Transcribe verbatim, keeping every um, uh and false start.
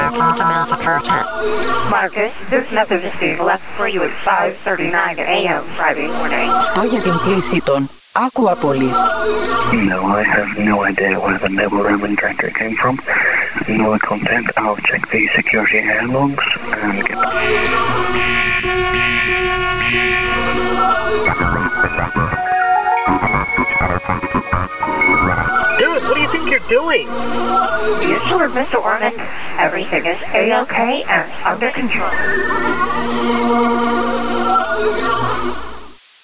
tracking to massacre ten. Marcus, this message is being left for you at five thirty-nine a m Friday morning. Αυτό για την κλήση των. Άκουα πολύ. No, I have no idea where the Neville Ramen tracker came from. No content. I'll check the security air logs and get back. Dude, what do you think you're doing? You sure, Mister Orman? Everything is A-OK and under control.